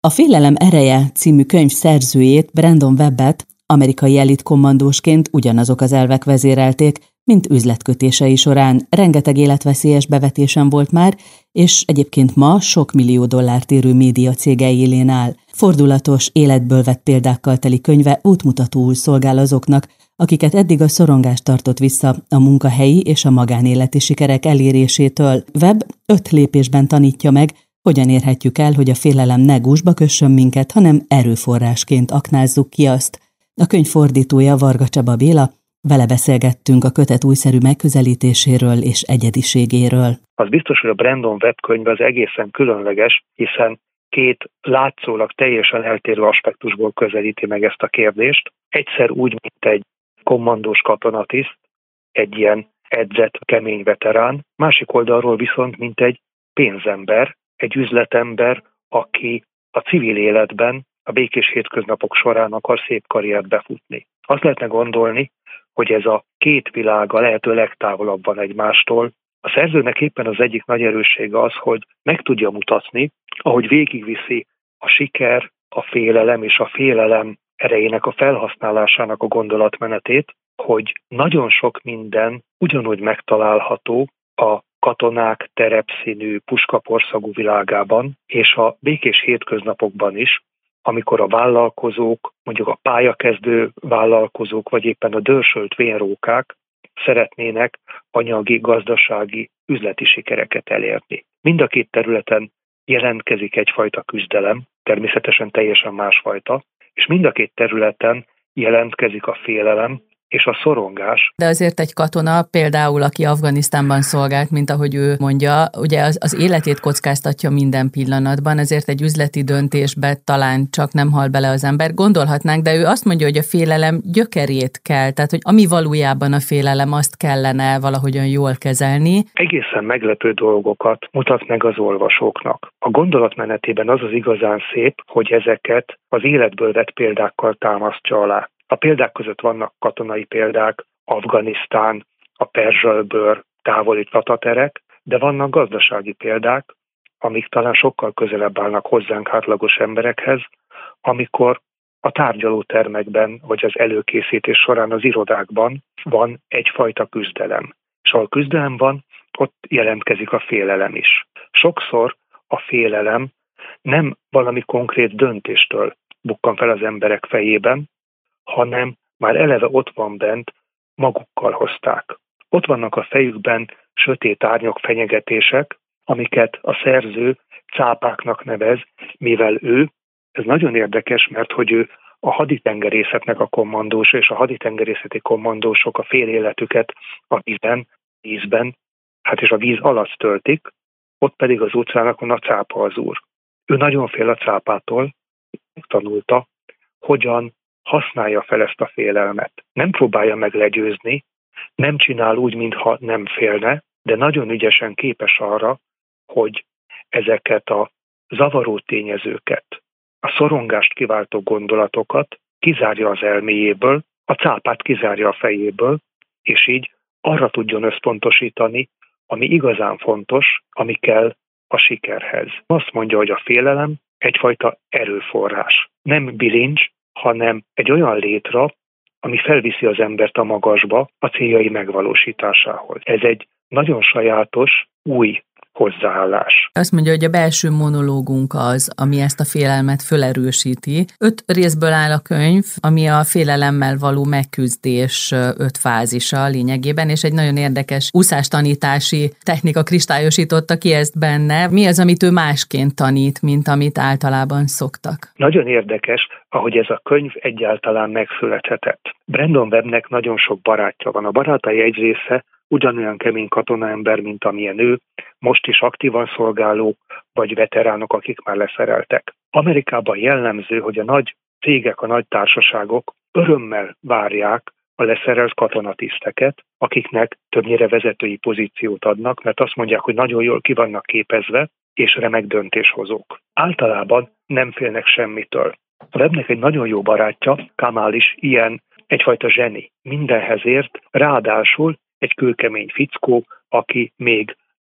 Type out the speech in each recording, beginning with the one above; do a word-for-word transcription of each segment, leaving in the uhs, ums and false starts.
A Félelem ereje című könyv szerzőjét, Brandon Webbet amerikai elitkommandósként ugyanazok az elvek vezérelték, mint üzletkötései során. Rengeteg életveszélyes bevetésen volt már, és egyébként ma sok millió dollárt érő média cége élén áll. Fordulatos, életből vett példákkal teli könyve útmutatóul szolgál azoknak, akiket eddig a szorongás tartott vissza a munkahelyi és a magánéleti sikerek elérésétől. Webb öt lépésben tanítja meg, hogyan érhetjük el, hogy a félelem ne gúzsba kössön minket, hanem erőforrásként aknázzuk ki azt. A könyv fordítója Varga Csaba Béla, vele beszélgettünk a kötet újszerű megközelítéséről és egyediségéről. Az biztos, hogy a Brandon Webb könyv az egészen különleges, hiszen két látszólag teljesen eltérő aspektusból közelíti meg ezt a kérdést. Egyszer úgy, mint egy kommandós katonatiszt, egy ilyen edzett, kemény veterán, másik oldalról viszont, mint egy pénzember, egy üzletember, aki a civil életben, a békés hétköznapok során akar szép karriert befutni. Azt lehetne gondolni, hogy ez a két világ a lehető legtávolabb van egymástól. A szerzőnek éppen az egyik nagy erőssége az, hogy meg tudja mutatni, ahogy végigviszi a siker, a félelem és a félelem erejének a felhasználásának a gondolatmenetét, hogy nagyon sok minden ugyanúgy megtalálható a katonák terepszínű, puskaporszagú világában, és a békés hétköznapokban is, amikor a vállalkozók, mondjuk a pályakezdő vállalkozók, vagy éppen a dörsölt vénrókák szeretnének anyagi, gazdasági, üzleti sikereket elérni. Mind a két területen jelentkezik egyfajta küzdelem, természetesen teljesen másfajta, és mind a két területen jelentkezik a félelem és a szorongás. De azért egy katona, például aki Afganisztánban szolgált, mint ahogy ő mondja, ugye az, az életét kockáztatja minden pillanatban, ezért egy üzleti döntésbe talán csak nem hal bele az ember. Gondolhatnánk, de ő azt mondja, hogy a félelem gyökerét kell, tehát hogy ami valójában a félelem, azt kellene valahogyan jól kezelni. Egészen meglepő dolgokat mutat meg az olvasóknak. A gondolatmenetében az az igazán szép, hogy ezeket az életből vett példákkal támasztja alá. A példák között vannak katonai példák, Afganisztán, a Perzsa-öböl, távoli Tataterek, de vannak gazdasági példák, amik talán sokkal közelebb állnak hozzánk átlagos emberekhez, amikor a tárgyalótermekben vagy az előkészítés során az irodákban van egyfajta küzdelem. És ahol küzdelem van, ott jelentkezik a félelem is. Sokszor a félelem nem valami konkrét döntéstől bukkan fel az emberek fejében, hanem már eleve ott van bent, magukkal hozták. Ott vannak a fejükben sötét árnyak, fenyegetések, amiket a szerző cápáknak nevez, mivel ő, ez nagyon érdekes, mert hogy ő a haditengerészetnek a kommandósa, és a haditengerészeti kommandósok a fél életüket a vízben, vízben, hát és a víz alatt töltik, ott pedig az óceánokon a cápa az úr. Ő nagyon fél a cápától, tanulta, hogyan használja fel ezt a félelmet. Nem próbálja meg legyőzni, nem csinál úgy, mintha nem félne, de nagyon ügyesen képes arra, hogy ezeket a zavaró tényezőket, a szorongást kiváltó gondolatokat kizárja az elméjéből, a cápát kizárja a fejéből, és így arra tudjon összpontosítani, ami igazán fontos, ami kell a sikerhez. Azt mondja, hogy a félelem egyfajta erőforrás. Nem bilincs, hanem egy olyan létra, ami felviszi az embert a magasba a céljai megvalósításához. Ez egy nagyon sajátos, új hozzáállás. Azt mondja, hogy a belső monológunk az, ami ezt a félelmet fölerősíti. Öt részből áll a könyv, ami a félelemmel való megküzdés öt fázisa lényegében, és egy nagyon érdekes úszástanítási technika kristályosította ki ezt benne. Mi az, amit ő másként tanít, mint amit általában szoktak? Nagyon érdekes, ahogy ez a könyv egyáltalán megszülethetett. Brandon Webbnek nagyon sok barátja van. A barátai egy része ugyanolyan kemény katonaember, mint amilyen ő, most is aktívan szolgálók, vagy veteránok, akik már leszereltek. Amerikában jellemző, hogy a nagy cégek, a nagy társaságok örömmel várják a leszerelt katonatiszteket, akiknek többnyire vezetői pozíciót adnak, mert azt mondják, hogy nagyon jól ki vannak képezve, és remek döntéshozók. Általában nem félnek semmitől. A Webbnek egy nagyon jó barátja, Kamal is ilyen egyfajta zseni. Mindenhez ért, ráadásul egy kőkemény fickó, aki még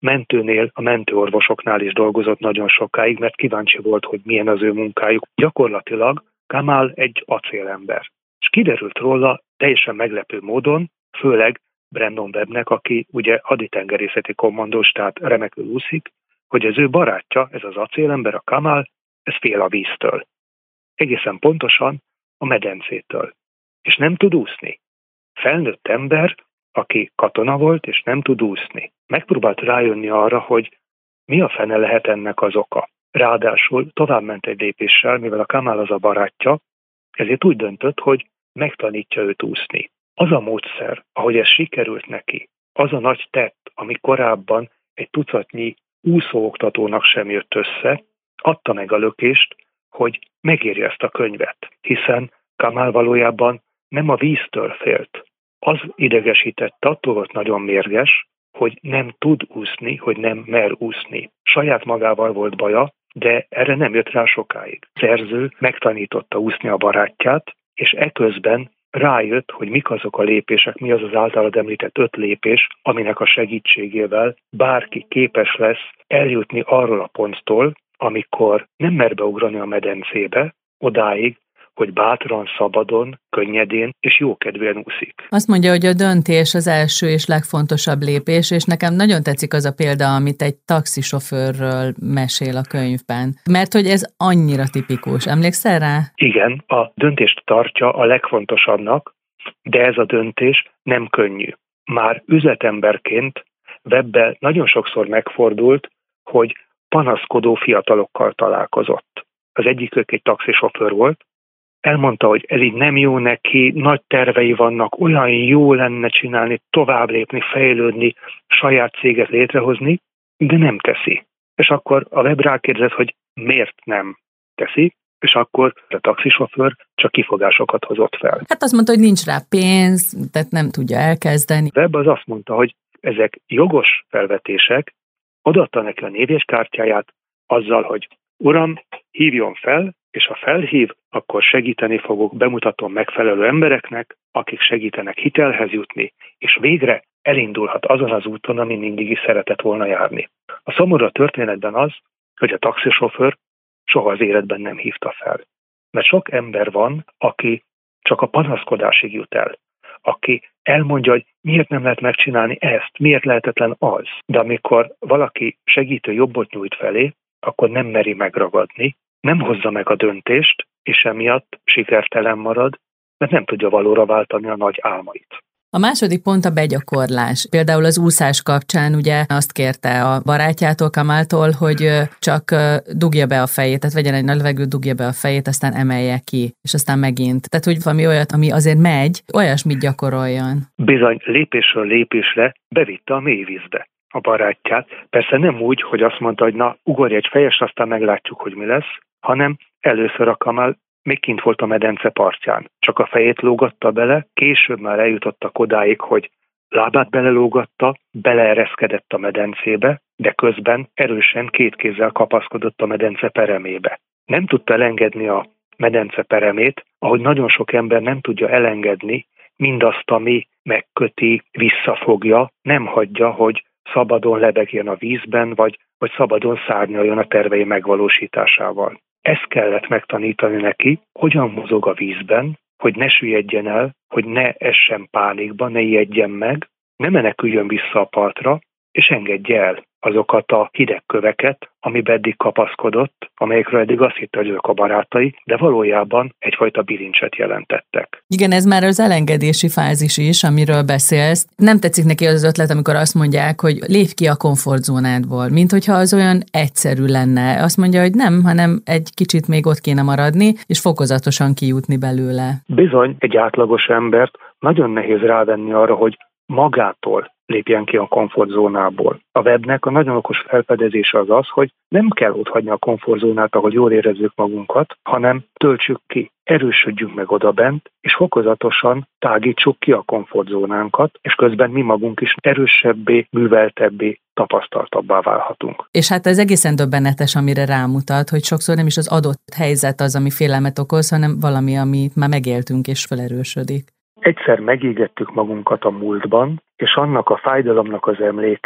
mentőnél, a mentőorvosoknál is dolgozott nagyon sokáig, mert kíváncsi volt, hogy milyen az ő munkájuk. Gyakorlatilag Kamal egy acélember. És kiderült róla teljesen meglepő módon, főleg Brandon Webbnek, aki ugye haditengerészeti kommandós, tehát remekül úszik, hogy az ő barátja, ez az acélember, a Kamal, ez fél a víztől. Egészen pontosan a medencétől. És nem tud úszni. Felnőtt ember, aki katona volt, és nem tud úszni. Megpróbált rájönni arra, hogy mi a fene lehet ennek az oka. Ráadásul továbbment egy lépéssel, mivel a Kamal az a barátja, ezért úgy döntött, hogy megtanítja őt úszni. Az a módszer, ahogy ez sikerült neki, az a nagy tett, ami korábban egy tucatnyi úszóoktatónak sem jött össze, adta meg a lökést, hogy megírja ezt a könyvet, hiszen Kamal valójában nem a víztől félt. Az idegesített, attól volt nagyon mérges, hogy nem tud úszni, hogy nem mer úszni. Saját magával volt baja, de erre nem jött rá sokáig. A szerző megtanította úszni a barátját, és eközben rájött, hogy mik azok a lépések, mi az az általad említett öt lépés, aminek a segítségével bárki képes lesz eljutni arról a ponttól, amikor nem mer beugrani a medencébe, odáig, hogy bátran, szabadon, könnyedén és jókedvűen úszik. Azt mondja, hogy a döntés az első és legfontosabb lépés, és nekem nagyon tetszik az a példa, amit egy taxisofőrről mesél a könyvben. Mert hogy ez annyira tipikus. Emlékszel rá? Igen, a döntést tartja a legfontosabbnak, de ez a döntés nem könnyű. Már üzletemberként Webben nagyon sokszor megfordult, hogy panaszkodó fiatalokkal találkozott. Az egyikük egy taxisofőr volt, elmondta, hogy ez így nem jó neki, nagy tervei vannak, olyan jó lenne csinálni, tovább lépni, fejlődni, saját céget létrehozni, de nem teszi. És akkor a Webb rákérdezett, hogy miért nem teszi, és akkor a taxisofőr csak kifogásokat hozott fel. Hát azt mondta, hogy nincs rá pénz, tehát nem tudja elkezdeni. Webb az azt mondta, hogy ezek jogos felvetések, odaadta neki a névjegykártyáját azzal, hogy uram, hívjon fel, és ha felhív, akkor segíteni fogok, bemutatom megfelelő embereknek, akik segítenek hitelhez jutni, és végre elindulhat azon az úton, ami mindig is szeretett volna járni. A szomorú történetben az, hogy a taxisofőr soha az életben nem hívta fel. Mert sok ember van, aki csak a panaszkodásig jut el, aki elmondja, hogy miért nem lehet megcsinálni ezt, miért lehetetlen az. De amikor valaki segítő jobbot nyújt felé, akkor nem meri megragadni, nem hozza meg a döntést, és emiatt sikertelen marad, mert nem tudja valóra váltani a nagy álmait. A második pont a begyakorlás. Például az úszás kapcsán ugye azt kérte a barátjától, Kamaltól, hogy csak dugja be a fejét, tehát vegyen egy nagy levegőt, dugja be a fejét, aztán emelje ki, és aztán megint. Tehát, hogy valami olyat, ami azért megy, olyasmit gyakoroljon. Bizony, lépésről lépésre bevitte a mélyvízbe a barátját. Persze nem úgy, hogy azt mondta, hogy na, ugorj egy fejes, aztán meglátjuk, hogy mi lesz, hanem először a Kamal még kint volt a medence partján. Csak a fejét lógatta bele, később már eljutottak odáig, hogy lábát belelógatta, beleereszkedett a medencébe, de közben erősen két kézzel kapaszkodott a medence peremébe. Nem tudta elengedni a medence peremét, ahogy nagyon sok ember nem tudja elengedni mindazt, ami megköti, visszafogja, nem hagyja, hogy szabadon lebegjen a vízben, vagy, vagy szabadon szárnyaljon a tervei megvalósításával. Ezt kellett megtanítani neki, hogyan mozog a vízben, hogy ne süllyedjen el, hogy ne essen pánikba, ne ijedjen meg, ne meneküljön vissza a partra, és engedje el azokat a hideg köveket, amiben eddig kapaszkodott, amelyekről eddig azt hitte, hogy ők a barátai, de valójában egyfajta bilincset jelentettek. Igen, ez már az elengedési fázis is, amiről beszélsz. Nem tetszik neki az ötlet, amikor azt mondják, hogy lépj ki a komfortzónádból, mint hogyha az olyan egyszerű lenne. Azt mondja, hogy nem, hanem egy kicsit még ott kéne maradni, és fokozatosan kijutni belőle. Bizony, egy átlagos embert nagyon nehéz rávenni arra, hogy magától lépjen ki a komfortzónából. A Webbnek a nagyon okos felfedezése az az, hogy nem kell otthagyni a komfortzónát, ahol jól érezzük magunkat, hanem töltsük ki, erősödjünk meg odabent, és fokozatosan tágítsuk ki a komfortzónánkat, és közben mi magunk is erősebbé, műveltebbé, tapasztaltabbá válhatunk. És hát ez egészen döbbenetes, amire rámutat, hogy sokszor nem is az adott helyzet az, ami félelmet okoz, hanem valami, amit már megéltünk és felerősödik. Egyszer megégettük magunkat a múltban, és annak a fájdalomnak az emléke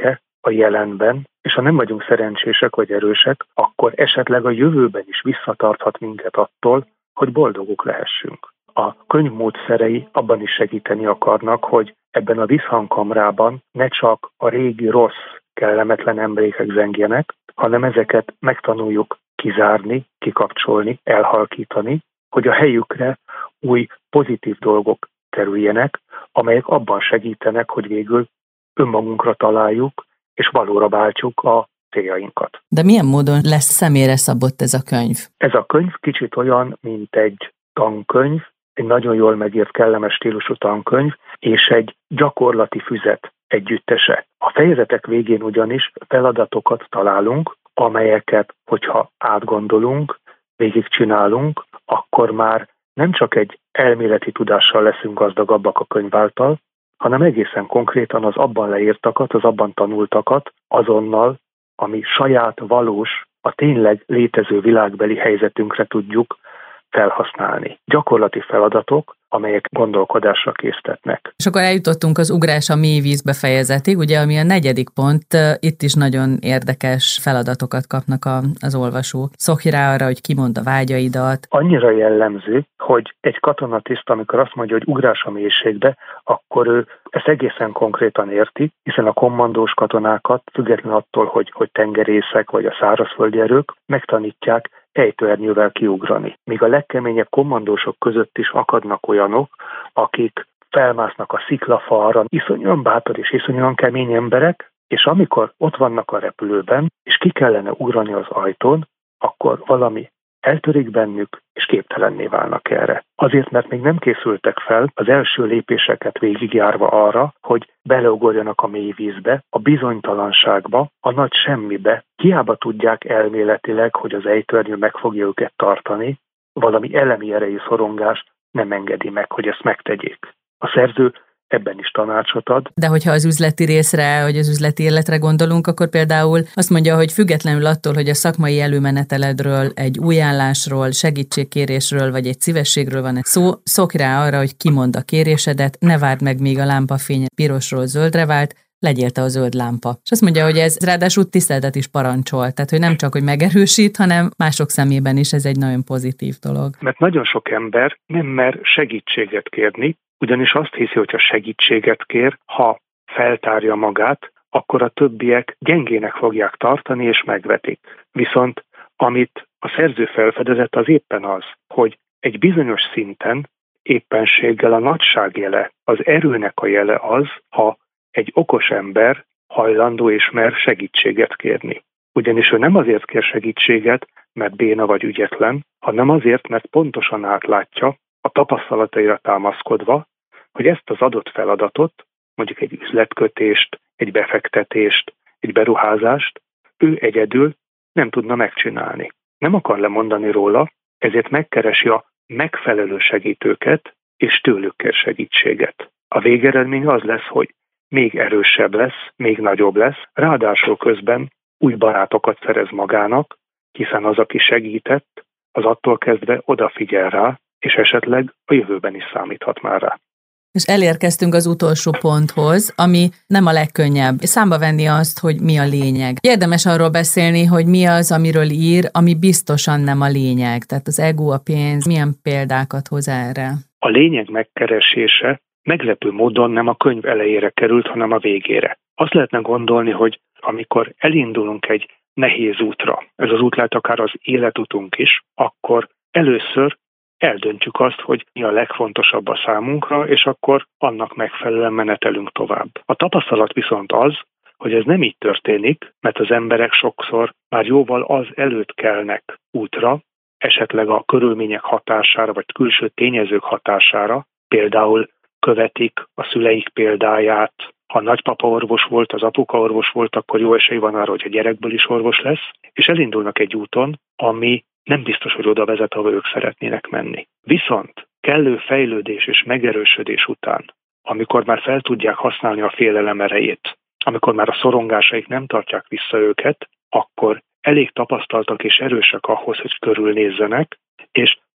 a jelenben, és ha nem vagyunk szerencsések vagy erősek, akkor esetleg a jövőben is visszatarthat minket attól, hogy boldogok lehessünk. A könyv módszerei abban is segíteni akarnak, hogy ebben a visszhangkamrában ne csak a régi rossz, kellemetlen emlékek zengjenek, hanem ezeket megtanuljuk kizárni, kikapcsolni, elhalkítani, hogy a helyükre új pozitív dolgok kerüljenek, amelyek abban segítenek, hogy végül önmagunkra találjuk, és valóra váltsuk a céljainkat. De milyen módon lesz személyre szabott ez a könyv? Ez a könyv kicsit olyan, mint egy tankönyv, egy nagyon jól megírt, kellemes stílusú tankönyv, és egy gyakorlati füzet együttese. A fejezetek végén ugyanis feladatokat találunk, amelyeket, hogyha átgondolunk, végigcsinálunk, akkor már nem csak egy elméleti tudással leszünk gazdagabbak a könyv által, hanem egészen konkrétan az abban leírtakat, az abban tanultakat azonnal, ami saját, valós, a tényleg létező világbeli helyzetünkre tudjuk felhasználni. Gyakorlati feladatok, amelyek gondolkodásra késztetnek. És akkor eljutottunk az ugrás a mély vízbe fejezetig, ugye, ami a negyedik pont, itt is nagyon érdekes feladatokat kapnak a, az olvasók. Szokj rá arra, hogy kimond a vágyaidat. Annyira jellemző, hogy egy katonatiszt, amikor azt mondja, hogy ugrás a mélységbe, akkor ő ezt egészen konkrétan érti, hiszen a kommandós katonákat, függetlenül attól, hogy, hogy tengerészek vagy a szárazföldi erők, megtanítják ejtőernyővel kiugrani. Míg a legkeményebb kommandósok között is akadnak olyanok, akik felmásznak a sziklafalra, iszonyúan bátor és iszonyúan kemény emberek, és amikor ott vannak a repülőben, és ki kellene ugrani az ajtón, akkor valami eltörik bennük, és képtelenné válnak erre. Azért, mert még nem készültek fel az első lépéseket végigjárva arra, hogy beleugorjanak a mély vízbe, a bizonytalanságba, a nagy semmibe. Hiába tudják elméletileg, hogy az ejtőernyő meg fogja őket tartani, valami elemi erejű szorongás nem engedi meg, hogy ezt megtegyék. A szerző ebben is tanácsot ad. De hogyha az üzleti részre, vagy az üzleti életre gondolunk, akkor például azt mondja, hogy függetlenül attól, hogy a szakmai előmeneteledről, egy új állásról, segítségkérésről, vagy egy szívességről van egy szó, szokj rá arra, hogy kimond a kérésedet, ne várd meg, míg a lámpafény pirosról zöldre vált, legyél te a zöld lámpa. És azt mondja, hogy ez ráadásul tiszteletet is parancsol, tehát hogy nem csak, hogy megerősít, hanem mások szemében is ez egy nagyon pozitív dolog. Mert nagyon sok ember nem mer segítséget kérni, ugyanis azt hiszi, hogy ha segítséget kér, ha feltárja magát, akkor a többiek gyengének fogják tartani és megvetik. Viszont amit a szerző felfedezett, az éppen az, hogy egy bizonyos szinten éppenséggel a nagyság jele, az erőnek a jele az, ha egy okos ember hajlandó és mer segítséget kérni. Ugyanis ő nem azért kér segítséget, mert béna vagy ügyetlen, hanem azért, mert pontosan átlátja, a tapasztalataira támaszkodva, hogy ezt az adott feladatot, mondjuk egy üzletkötést, egy befektetést, egy beruházást, ő egyedül nem tudna megcsinálni. Nem akar lemondani róla, ezért megkeresi a megfelelő segítőket, és tőlük kér segítséget. A végeredmény az lesz, hogy még erősebb lesz, még nagyobb lesz, ráadásul közben új barátokat szerez magának, hiszen az, aki segített, az attól kezdve odafigyel rá, és esetleg a jövőben is számíthat már rá. És elérkeztünk az utolsó ponthoz, ami nem a legkönnyebb. Számba venni azt, hogy mi a lényeg. Érdemes arról beszélni, hogy mi az, amiről ír, ami biztosan nem a lényeg. Tehát az ego, a pénz, milyen példákat hoz erre? A lényeg megkeresése meglepő módon nem a könyv elejére került, hanem a végére. Azt lehetne gondolni, hogy amikor elindulunk egy nehéz útra, ez az út lehet akár az életutunk is, akkor először eldöntjük azt, hogy mi a legfontosabb a számunkra, és akkor annak megfelelően menetelünk tovább. A tapasztalat viszont az, hogy ez nem így történik, mert az emberek sokszor már jóval az előtt kelnek útra, esetleg a körülmények hatására, vagy külső tényezők hatására, például követik a szüleik példáját. Ha a nagypapa orvos volt, az apuka orvos volt, akkor jó esély van arra, hogy a gyerekből is orvos lesz, és elindulnak egy úton, ami nem biztos, hogy oda vezet, ahol ők szeretnének menni. Viszont kellő fejlődés és megerősödés után, amikor már fel tudják használni a félelem erejét, amikor már a szorongásaik nem tartják vissza őket, akkor elég tapasztaltak és erősek ahhoz, hogy körülnézzenek, és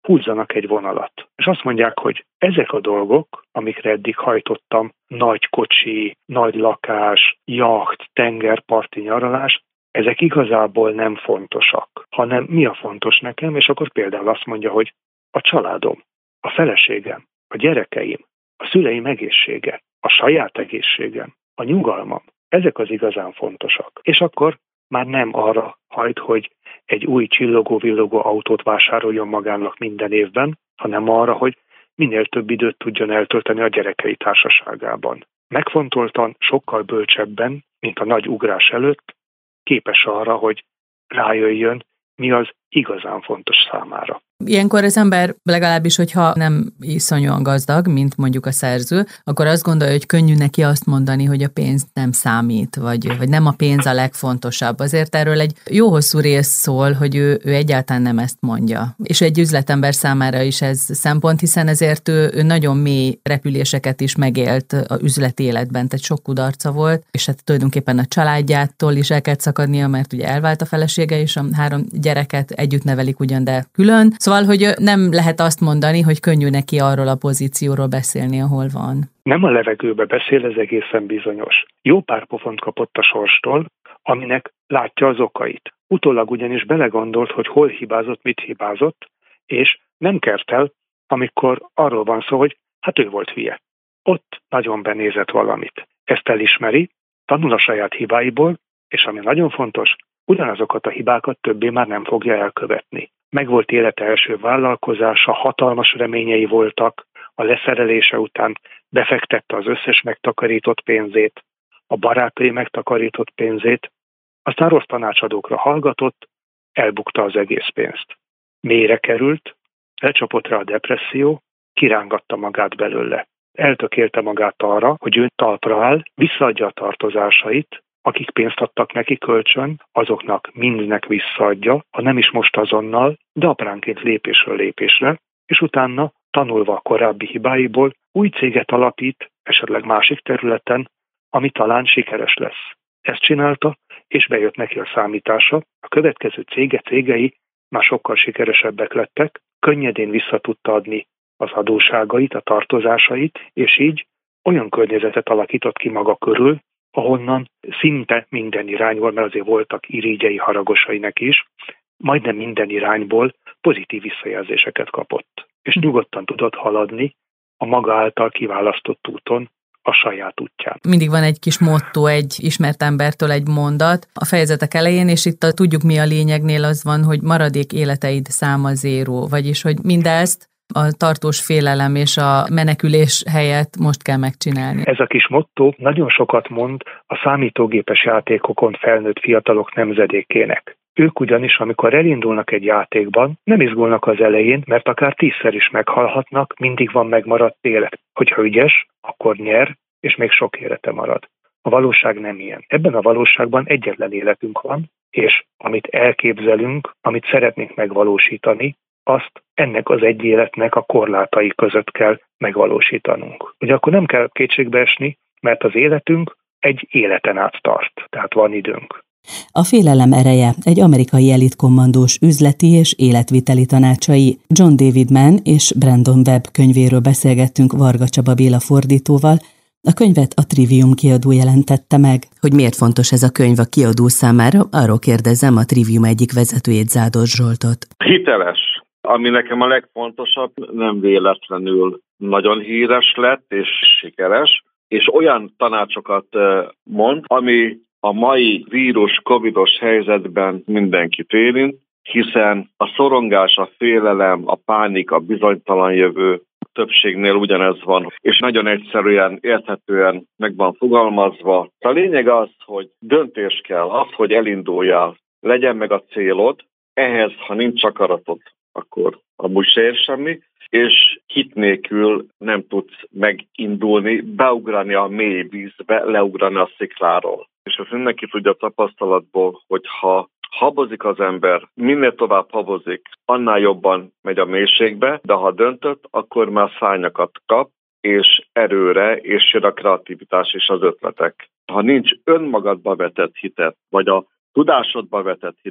húzzanak egy vonalat. És azt mondják, hogy ezek a dolgok, amikre eddig hajtottam, nagy kocsi, nagy lakás, jacht, tengerparti nyaralás, ezek igazából nem fontosak, hanem mi a fontos nekem, és akkor például azt mondja, hogy a családom, a feleségem, a gyerekeim, a szüleim egészsége, a saját egészségem, a nyugalmam, ezek az igazán fontosak. És akkor már nem arra hajt, hogy egy új csillogó-villogó autót vásároljon magának minden évben, hanem arra, hogy minél több időt tudjon eltölteni a gyerekei társaságában. Megfontoltan, sokkal bölcsebben, mint a nagy ugrás előtt, képes arra, hogy rájöjjön, mi az igazán fontos számára. Ilyenkor az ember legalábbis, hogyha nem iszonyúan gazdag, mint mondjuk a szerző, akkor azt gondolja, hogy könnyű neki azt mondani, hogy a pénz nem számít, vagy, vagy nem a pénz a legfontosabb. Azért erről egy jó hosszú rész szól, hogy ő, ő egyáltalán nem ezt mondja. És egy üzletember számára is ez szempont, hiszen ezért ő, ő nagyon mély repüléseket is megélt az üzleti életben, tehát sok kudarca volt, és hát tulajdonképpen a családjától is el kellett szakadnia, mert ugye elvált a felesége, és a három gyereket együtt nevelik ugyan, de külön. Szóval, hogy nem lehet azt mondani, hogy könnyű neki arról a pozícióról beszélni, ahol van. Nem a levegőbe beszél, ez egészen bizonyos. Jó pár pofont kapott a sorstól, aminek látja az okait. Utólag ugyanis belegondolt, hogy hol hibázott, mit hibázott, és nem kert el, amikor arról van szó, hogy hát ő volt hülye. Ott nagyon benézett valamit. Ezt elismeri, tanul a saját hibáiból, és ami nagyon fontos, ugyanazokat a hibákat többé már nem fogja elkövetni. Megvolt élete első vállalkozása, hatalmas reményei voltak, a leszerelése után befektette az összes megtakarított pénzét, a barátai megtakarított pénzét, aztán rossz tanácsadókra hallgatott, elbukta az egész pénzt. Mélyre került, lecsapott rá a depresszió, kirángatta magát belőle. Eltökélte magát arra, hogy ő talpra áll, visszaadja a tartozásait, akik pénzt adtak neki kölcsön, azoknak mindnek visszaadja, ha nem is most azonnal, de apránként lépésről lépésre, és utána, tanulva a korábbi hibáiból, új céget alapít, esetleg másik területen, ami talán sikeres lesz. Ezt csinálta, és bejött neki a számítása, a következő cége cégei már sokkal sikeresebbek lettek, könnyedén vissza tudta adni az adósságait, a tartozásait, és így olyan környezetet alakított ki maga körül, ahonnan szinte minden irányból, mert azért voltak irigyei, haragosai neki is, majdnem minden irányból pozitív visszajelzéseket kapott. És nyugodtan tudott haladni a maga által kiválasztott úton, a saját útján. Mindig van egy kis motto, egy ismert embertől egy mondat a fejezetek elején, és itt a tudjuk mi a lényegnél az van, hogy maradék életeid száma zéró, vagyis hogy mindezt a tartós félelem és a menekülés helyett most kell megcsinálni. Ez a kis motto nagyon sokat mond a számítógépes játékokon felnőtt fiatalok nemzedékének. Ők ugyanis, amikor elindulnak egy játékban, nem izgulnak az elején, mert akár tízszer is meghalhatnak, mindig van megmaradt élet. Hogyha ügyes, akkor nyer, és még sok élete marad. A valóság nem ilyen. Ebben a valóságban egyetlen életünk van, és amit elképzelünk, amit szeretnénk megvalósítani, azt ennek az egy életnek a korlátai között kell megvalósítanunk. Ugye akkor nem kell kétségbe esni, mert az életünk egy életen át tart, tehát van időnk. A félelem ereje egy amerikai elitkommandós üzleti és életviteli tanácsai John David Mann és Brandon Webb könyvéről beszélgettünk Varga Csaba Béla fordítóval. A könyvet a Trivium kiadó jelentette meg. Hogy miért fontos ez a könyv a kiadó számára, arról kérdezem a Trivium egyik vezetőjét, Zádos Zsoltot. Hiteles. Ami nekem a legfontosabb, nem véletlenül nagyon híres lett és sikeres, és olyan tanácsokat mond, ami a mai vírus, covidos helyzetben mindenkit érint, hiszen a szorongás, a félelem, a pánik, a bizonytalan jövő többségnél ugyanez van, és nagyon egyszerűen, érthetően meg van fogalmazva. A lényeg az, hogy döntés kell, az, hogy elinduljál, legyen meg a célod, ehhez, ha nincs akaratod, akkor amúgy se ér semmi, és hit nélkül nem tudsz megindulni, beugrani a mély vízbe, leugrani a szikláról. És ezt mindenki tudja tapasztalatból, hogy ha habozik az ember, minél tovább habozik, annál jobban megy a mélységbe, de ha döntött, akkor már szárnyakat kap, és erőre, és jön a kreativitás és az ötletek. Ha nincs önmagadba vetett hitet, vagy a tudásodba vetett hitet,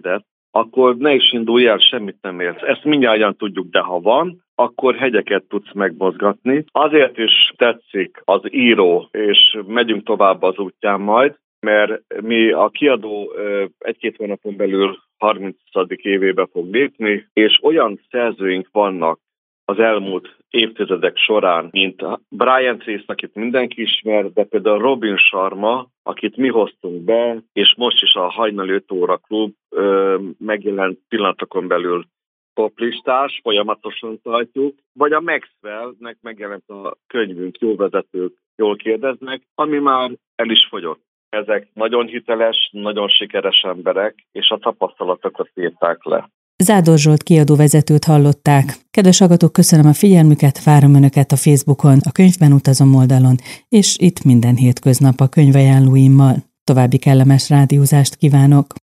akkor ne is indulj el, semmit nem érsz. Ezt mindjárt tudjuk, de ha van, akkor hegyeket tudsz megmozgatni. Azért is tetszik az író, és megyünk tovább az útján majd, mert mi a kiadó egy-két hónapon belül harmincadik évébe fog lépni, és olyan szerzőink vannak az elmúlt évtizedek során, mint Brian Tracy, akit mindenki ismer, de például Robin Sharma, akit mi hoztunk be, és most is a Hajnali öt óra klub ö, megjelent pillanatokon belül toplistás, folyamatosan tartjuk, vagy a Maxwell-nek megjelent a könyvünk, Jó vezetők, jól kérdeznek, ami már el is fogyott. Ezek nagyon hiteles, nagyon sikeres emberek, és a tapasztalatokat írták le. Zádor Zsolt kiadóvezetőt hallották. Kedves hallgatók, köszönöm a figyelmüket, várom Önöket a Facebookon, a Könyvben utazom oldalon, és itt minden hétköznap a könyvajánlóimmal. További kellemes rádiózást kívánok!